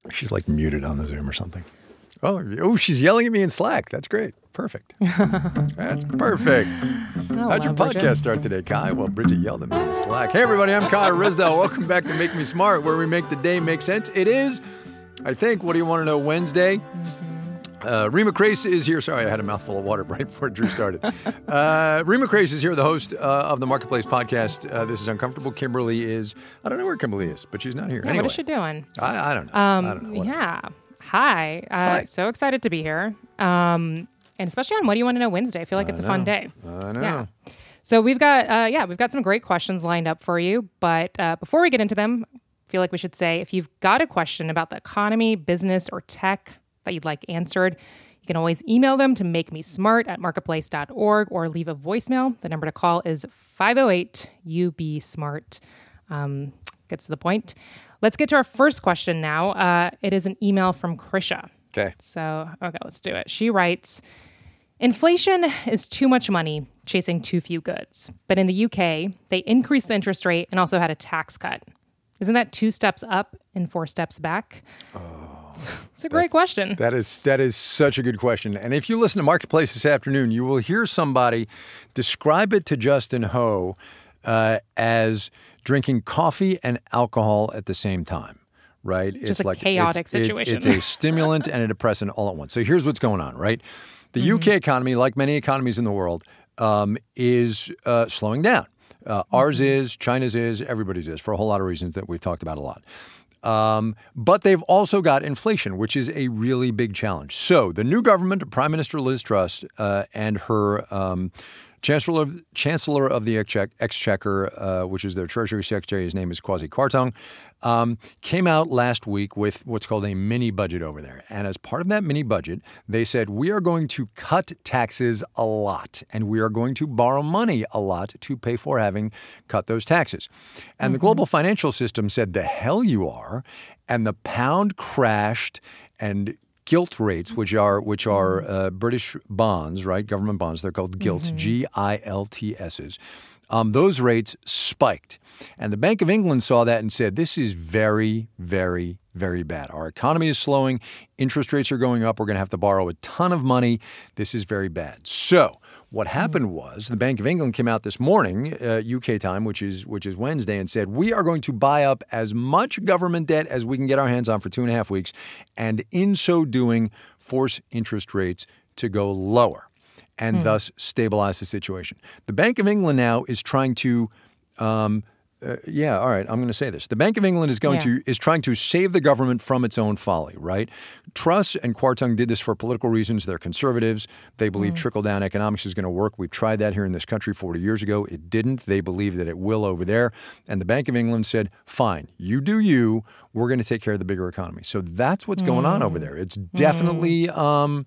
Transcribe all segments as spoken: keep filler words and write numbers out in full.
She's like muted on the Zoom or something. Oh, oh, she's yelling at me in Slack. That's great. Perfect. That's perfect. Oh, How'd your wow, podcast Bridget. start today, Kai? Well, Bridget yelled at me in Slack. Hey, everybody, I'm Kai Risdell. Welcome back to Make Me Smart, where we make the day make sense. It is, I think, what do you want to know, Wednesday? Mm-hmm. Uh, Rima Crace is here. Sorry, I had a mouthful of water right before Drew started. Uh, Rima Crace is here, the host uh, of the Marketplace podcast. Uh, this is Uncomfortable. Kimberly is, I don't know where Kimberly is, but she's not here. Yeah, anyway, what is she doing? I, I don't know. Um, I don't know. Whatever. yeah. Hi. Uh, Hi. So excited to be here. Um, and especially on What Do You Want to Know Wednesday. I feel like I it's a fun know. day. I know. Yeah. So we've got, uh, yeah, we've got some great questions lined up for you. But uh, before we get into them, I feel like we should say if you've got a question about the economy, business, or tech that you'd like answered, you can always email them to makemesmart at marketplace dot org or leave a voicemail. The number to call is five oh eight U B SMART. Um, gets to the point. Let's get to our first question now. Uh, it is an email from Krisha. Okay. So, okay, let's do it. She writes, inflation is too much money chasing too few goods. But in the U K, they increased the interest rate and also had a tax cut. Isn't that two steps up and four steps back? Oh, it's a great question. That is that is such a good question. And if you listen to Marketplace this afternoon, you will hear somebody describe it to Justin Ho uh, as drinking coffee and alcohol at the same time, right? Just a chaotic it's, it- situation. it's a stimulant and a depressant all at once. So here's what's going on, right? The U K economy, like many economies in the world, um, is uh, slowing down. Uh, ours is, China's is, everybody's is, for a whole lot of reasons that we've talked about a lot. Um, but they've also got inflation, which is a really big challenge. So the new government, Prime Minister Liz Truss, uh, and her um, Chancellor of, Chancellor of the Exchequer, Exchequer uh, which is their Treasury Secretary, his name is Kwasi Kwarteng, um, came out last week with what's called a mini budget over there. And as part of that mini budget, they said, we are going to cut taxes a lot, and we are going to borrow money a lot to pay for having cut those taxes. And mm-hmm. the global financial system said, the hell you are, and the pound crashed, and gilt rates, which are which are uh, British bonds, right? Government bonds. They're called gilts, mm-hmm. G I L T S's. Um, those rates spiked. And the Bank of England saw that and said, this is very, very, very bad. Our economy is slowing. Interest rates are going up. We're going to have to borrow a ton of money. This is very bad. So what happened was the Bank of England came out this morning, uh, U K time, which is which is Wednesday, and said, we are going to buy up as much government debt as we can get our hands on for two and a half weeks, and in so doing, force interest rates to go lower and hmm. thus stabilize the situation. The Bank of England now is trying to um, Uh, yeah, all right, I'm going to say this. The Bank of England is going Yeah. to is trying to save the government from its own folly, right? Truss and Kwarteng did this for political reasons. They're conservatives. They believe mm. trickle-down economics is going to work. We've tried that here in this country forty years ago. It didn't. They believe that it will over there. And the Bank of England said, fine, you do you. We're going to take care of the bigger economy. So that's what's mm. going on over there. It's definitely Mm. um,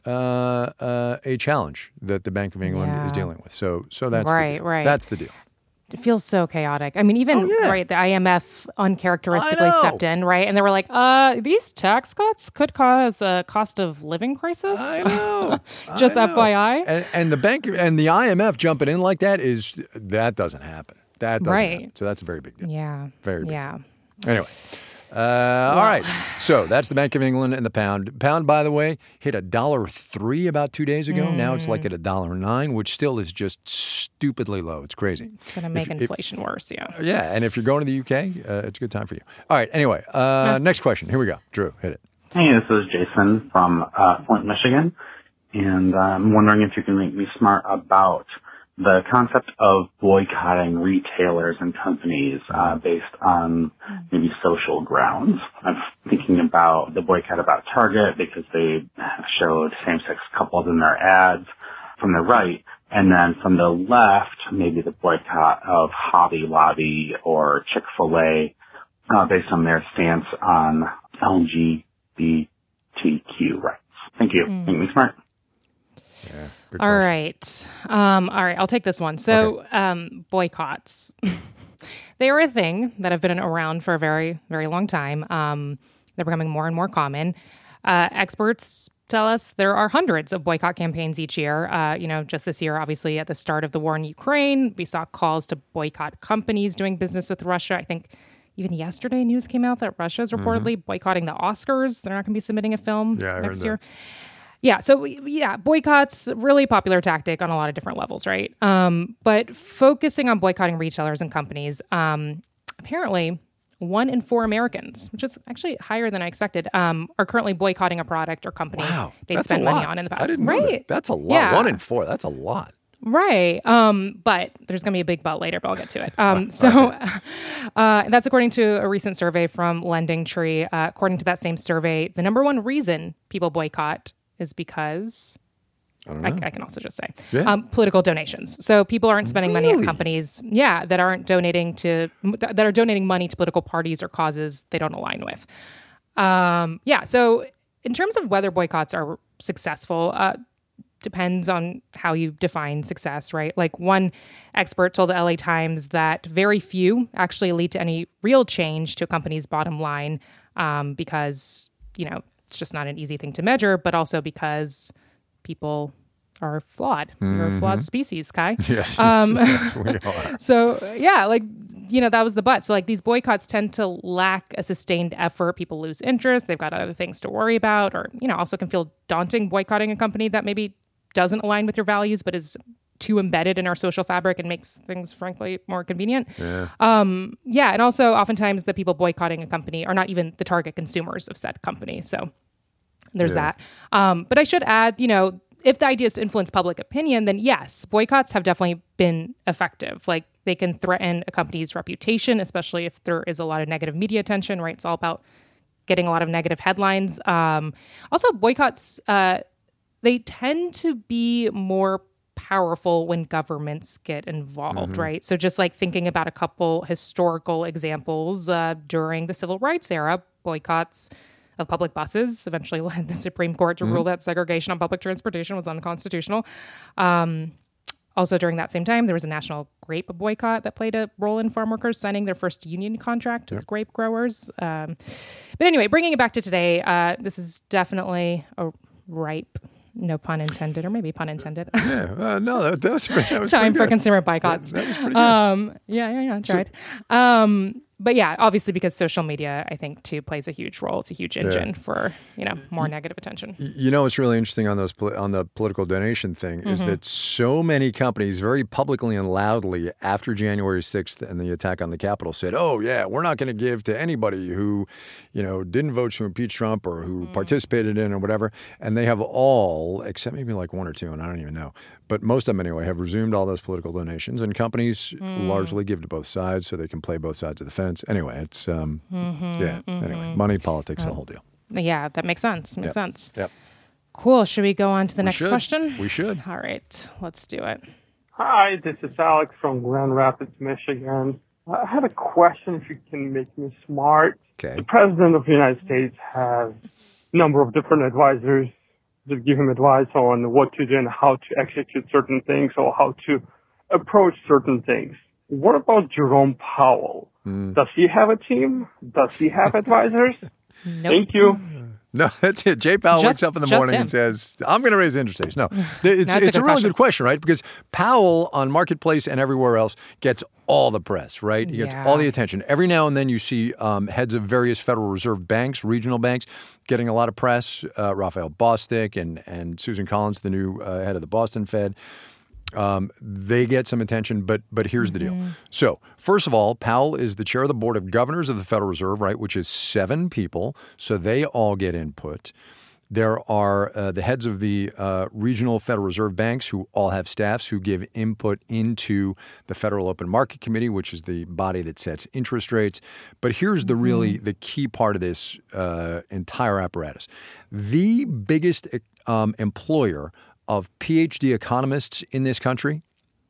uh, uh, a challenge that the Bank of England Yeah. is dealing with. So, so that's Right, the deal. right. That's the deal. It feels so chaotic. I mean, even, Oh, yeah. right, the I M F uncharacteristically I know. stepped in, right? And they were like, uh, these tax cuts could cause a cost of living crisis. I know. Just I know. F Y I. And, and the bank and the I M F jumping in like that is that doesn't happen. That doesn't Right. happen. So that's a very big deal. Yeah. Very big. Yeah. Anyway. Uh, all right. So that's the Bank of England and the pound. Pound, by the way, hit a dollar three about two days ago. Mm. Now it's like at a dollar nine, which still is just stupidly low. It's crazy. It's going to make If- if- inflation worse. Yeah. Yeah. And if you're going to the U K, uh, it's a good time for you. All right. Anyway, uh, next question. Here we go. Drew, hit it. Hey, this is Jason from uh, Flint, Michigan, and uh, I'm wondering if you can make me smart about the concept of boycotting retailers and companies uh, based on maybe social grounds. I'm thinking about the boycott about Target because they showed same-sex couples in their ads from the right, and then from the left, maybe the boycott of Hobby Lobby or Chick-fil-A uh, based on their stance on L G B T Q rights. Thank you. Mm. Make me smart. Yeah. Good All question. right. Um, all right. I'll take this one. So Okay. um, boycotts. They are a thing that have been around for a very, very long time. Um, they're becoming more and more common. Uh, experts tell us there are hundreds of boycott campaigns each year. Uh, you know, just this year, obviously, at the start of the war in Ukraine, we saw calls to boycott companies doing business with Russia. I think even yesterday, news came out that Russia is reportedly mm-hmm. boycotting the Oscars. They're not going to be submitting a film yeah, next year. Yeah, so yeah, boycotts, really popular tactic on a lot of different levels, right? Um, but focusing on boycotting retailers and companies, um, apparently one in four Americans, which is actually higher than I expected, um, are currently boycotting a product or company wow, they'd spent money on in the past. I didn't right? know that. That's a lot. Yeah. One in four, that's a lot. Right. Um, but there's going to be a big but later, but I'll get to it. Um, so uh, that's according to a recent survey from Lending Tree. Uh, according to that same survey, the number one reason people boycott is because, I, I, I can also just say, yeah. um, political donations. So people aren't spending really? money at companies, yeah, that aren't donating to, that are donating money to political parties or causes they don't align with. Um, yeah. So in terms of whether boycotts are successful, uh, depends on how you define success, right? Like one expert told the L A Times that very few actually lead to any real change to a company's bottom line um, because, you know, it's just not an easy thing to measure, but also because people are flawed. Mm-hmm. We're a flawed species, Kai. Yes, um, yes, we are. So, yeah, like, you know, that was the but. So, like, these boycotts tend to lack a sustained effort. People lose interest. They've got other things to worry about, or, you know, also can feel daunting boycotting a company that maybe doesn't align with your values, but is too embedded in our social fabric and makes things, frankly, more convenient. Yeah. Um, yeah. And also, oftentimes, the people boycotting a company are not even the target consumers of said company. So there's yeah. that. Um, but I should add, you know, if the idea is to influence public opinion, then yes, boycotts have definitely been effective. Like, they can threaten a company's reputation, especially if there is a lot of negative media attention, right? It's all about getting a lot of negative headlines. Um, also, boycotts, uh, they tend to be more powerful when governments get involved, mm-hmm. right? So just like thinking about a couple historical examples uh, during the civil rights era, boycotts of public buses eventually led the Supreme Court to mm-hmm. rule that segregation on public transportation was unconstitutional. Um, also during that same time, there was a national grape boycott that played a role in farm workers signing their first union contract yep. with grape growers. Um, but anyway, bringing it back to today, uh, this is definitely a ripe, no pun intended, or maybe pun intended. yeah, uh, no, that, that was, that was time for good. consumer boycotts. That, that was pretty good. Um, yeah, yeah, yeah, tried. So, um, but yeah, obviously because social media, I think, too, plays a huge role. It's a huge engine yeah. for, you know, more y- negative attention. You know what's really interesting on those on the political donation thing is mm-hmm. that so many companies very publicly and loudly after January sixth and the attack on the Capitol said, oh, yeah, we're not going to give to anybody who, you know, didn't vote to impeach Trump or who mm. participated in or whatever. And they have all, except maybe like one or two, and I don't even know, but most of them anyway, have resumed all those political donations. And companies mm. largely give to both sides so they can play both sides of the fence. Anyway, it's, um, mm-hmm, yeah, mm-hmm. anyway, money, politics, oh. the whole deal. Yeah, that makes sense. Makes yep. sense. Yep. Cool. Should we go on to the we next should. question? We should. All right, let's do it. Hi, this is Alex from Grand Rapids, Michigan. I had a question, if you can make me smart. Okay. The President of the United States has a number of different advisors that give him advice on what to do and how to execute certain things or how to approach certain things. What about Jerome Powell? Mm. Does he have a team? Does he have advisors? Nope. Thank you. No, that's it. Jay Powell just, wakes up in the morning him. and says, I'm going to raise interest rates. No, it's, no, it's a, a really question. good question, right? Because Powell on Marketplace and everywhere else gets all the press, right? He gets yeah. all the attention. Every now and then you see um, heads of various Federal Reserve banks, regional banks, getting a lot of press. Uh, Raphael Bostic and, and Susan Collins, the new uh, head of the Boston Fed. Um, they get some attention, but but here's the mm-hmm. deal. So, first of all, Powell is the chair of the Board of Governors of the Federal Reserve, right, which is seven people. So they all get input. There are uh, the heads of the uh, regional Federal Reserve banks who all have staffs who give input into the Federal Open Market Committee, which is the body that sets interest rates. But here's the really mm-hmm. the key part of this uh, entire apparatus. The biggest um, employer of P H D economists in this country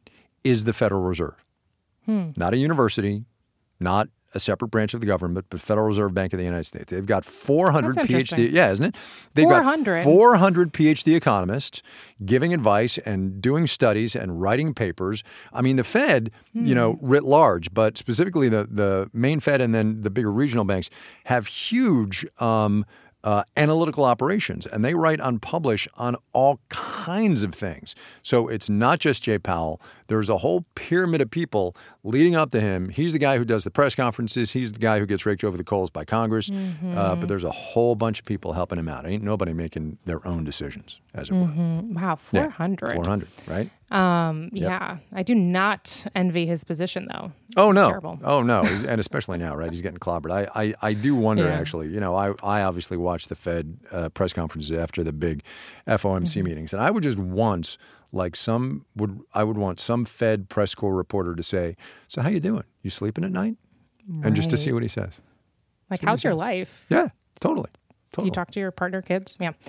is the Federal Reserve. Hmm. Not a university, not a separate branch of the government, but Federal Reserve Bank of the United States. They've got four hundred P H D. Yeah, isn't it? They've four hundred. Got four hundred P H D economists giving advice and doing studies and writing papers. I mean, the Fed, hmm. you know, writ large, but specifically the, the main Fed and then the bigger regional banks have huge um, uh, analytical operations, and they write on Publish on all kinds of things. So it's not just Jay Powell. There's a whole pyramid of people leading up to him. He's the guy who does the press conferences. He's the guy who gets raked over the coals by Congress. Mm-hmm. Uh, but there's a whole bunch of people helping him out. Ain't nobody making their own decisions, as it mm-hmm. were. Wow, four hundred. Yeah, four hundred, right? Um, Yep. Yeah, I do not envy his position, though. Oh, It's no. terrible. Oh, no. He's- and especially now, right? He's getting clobbered. I, I, I do wonder, Yeah. actually. You know, I, I obviously watched the Fed uh, press conferences after the big F O M C Mm-hmm. meetings. And I would just want, like some, would I would want some Fed press corps reporter to say, so how you doing? You sleeping at night? And just to see what he says. Like, See how's what he your says. life? Yeah, totally. Do Totally. you talk to your partner, kids? Yeah.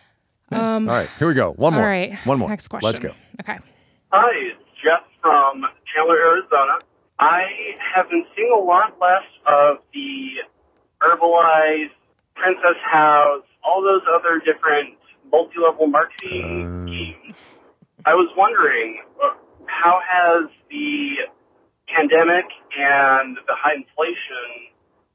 All right, here we go. One more. All right. One more. Next question. Let's go. Okay. Hi, it's Jeff from Chandler, Arizona. I have been seeing a lot less of the Herbalife, Princess House, all those other different multi-level marketing Uh. schemes. I was wondering, how has the pandemic and the high inflation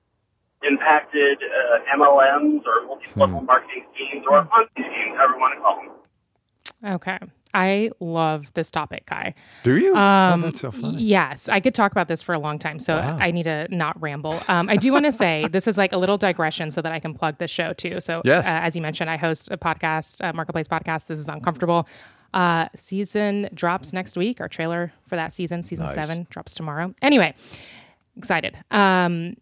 impacted uh, M L Ms or multi-level Hmm. marketing schemes or Ponzi schemes, however you want to call them? Okay. I love this topic, Kai. Do you? Um, oh, that's so funny. Yes, I could talk about this for a long time, so Wow. I need to not ramble. Um, I do want to say this is like a little digression so that I can plug this show too. So, Yes. uh, as you mentioned, I host a podcast, a Marketplace podcast. This is Uncomfortable. Uh, season drops next week. Our trailer for that season, season Nice. seven, drops tomorrow. Anyway, excited. Um,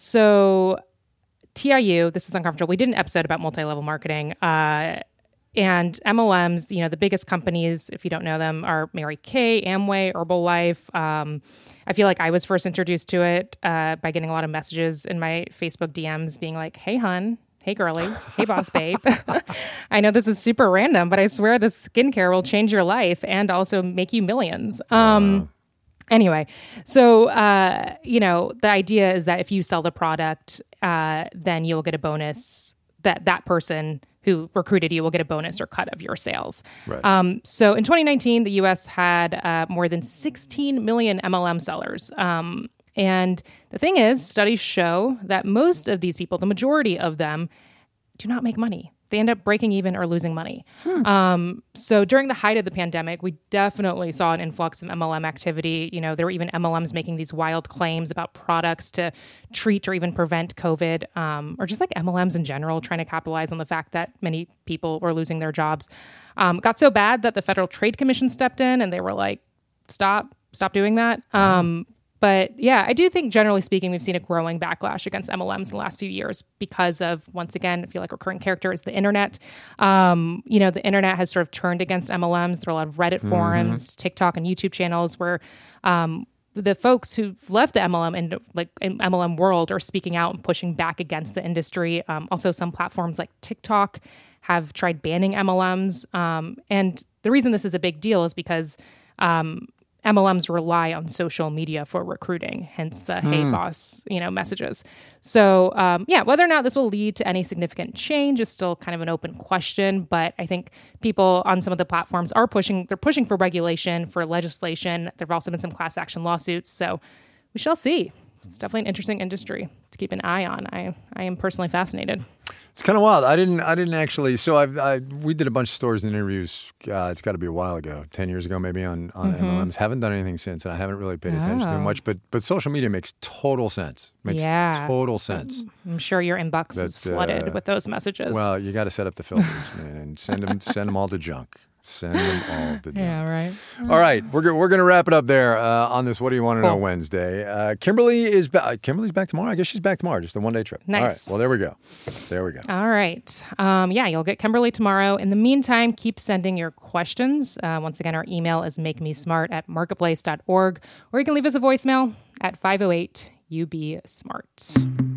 so T I U, this is Uncomfortable. We did an episode about multi-level marketing. Uh, And M L Ms, you know, the biggest companies, if you don't know them, are Mary Kay, Amway, Herbalife. Um, I feel like I was first introduced to it uh, by getting a lot of messages in my Facebook D Ms being like, hey, hun, hey, girly, hey, boss babe. I know this is super random, but I swear this skincare will change your life and also make you millions. Um, Anyway, so, uh, you know, the idea is that if you sell the product, uh, then you'll get a bonus, that that person who recruited you will get a bonus or cut of your sales. Right. Um, so in twenty nineteen, the U S had uh, more than sixteen million M L M sellers. Um, and the thing is, studies show that most of these people, the majority of them, do not make money. They end up breaking even or losing money. Hmm. Um, so during the height of the pandemic, we definitely saw an influx of M L M activity. You know, there were even M L Ms making these wild claims about products to treat or even prevent COVID, um, or just like M L Ms in general, trying to capitalize on the fact that many people were losing their jobs. Um, got so bad that the Federal Trade Commission stepped in and they were like, stop, stop doing that. Um, But yeah, I do think generally speaking, we've seen a growing backlash against M L Ms in the last few years because of, once again, I feel like recurring character is the internet. Um, you know, the internet has sort of turned against M L Ms. There are a lot of Reddit forums, TikTok and YouTube channels where um, the folks who've left the M L M and like in M L M world are speaking out and pushing back against the industry. Um, also, some platforms like TikTok have tried banning M L Ms. Um, and the reason this is a big deal is because um, M L Ms rely on social media for recruiting, hence the "Hey boss," you know, messages. So, um, yeah, whether or not this will lead to any significant change is still kind of an open question. But I think people on some of the platforms are pushing; they're pushing for regulation, for legislation. There have also been some class action lawsuits. So, we shall see. It's definitely an interesting industry to keep an eye on. I I am personally fascinated. It's kind of wild. I didn't. I didn't actually. So I've. I, we did a bunch of stories and interviews. Uh, it's got to be a while ago, ten years ago, maybe on on Mm-hmm. M L Ms. Haven't done anything since, and I haven't really paid attention to Oh. it much. But but social media makes total sense. Makes Yeah. total sense. I'm sure your inbox is That's, flooded uh, with those messages. Well, you got to set up the filters, man, and send them send them all to junk. Send them all to junk. yeah, right. All right, we're go- we're going to wrap it up there uh, on this What Do You Want to Know Cool. Wednesday. Uh, Kimberly is back. Kimberly's back tomorrow. I guess she's back tomorrow. Just a one day trip. All right. Nice. Well, there we go. There we go. All right. Um, yeah, you'll get Kimberly tomorrow. In the meantime, keep sending your questions. Uh, once again, our email is makemesmart at marketplace dot org, or you can leave us a voicemail at five oh eight U B SMART.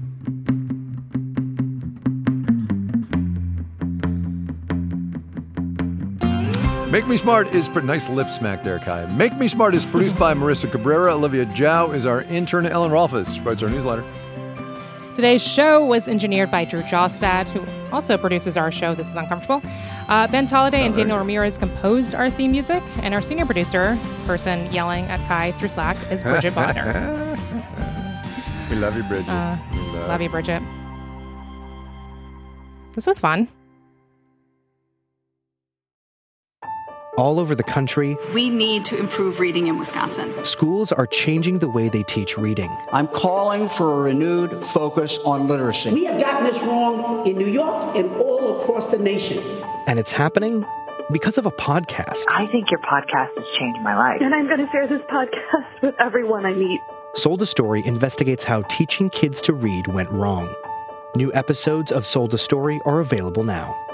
Make Me Smart is pr- nice lip smack there, Kai. Make Me Smart is produced by Marissa Cabrera. Olivia Zhao is our intern. Ellen Rolfes writes our newsletter. Today's show was engineered by Drew Jostad, who also produces our show, This is Uncomfortable. Uh, Ben Tolliday and very Daniel good. Ramirez composed our theme music, and our senior producer, person yelling at Kai through Slack, is Bridget Bonner. We love you, Bridget. Uh, we love, Love you, Bridget. This was fun. All over the country, we need to improve reading in Wisconsin. Schools are changing the way they teach reading. I'm calling for a renewed focus on literacy. We have gotten this wrong in New York and all across the nation. And it's happening because of a podcast. I think your podcast has changed my life. And I'm going to share this podcast with everyone I meet. Sold a Story investigates how teaching kids to read went wrong. New episodes of Sold a Story are available now.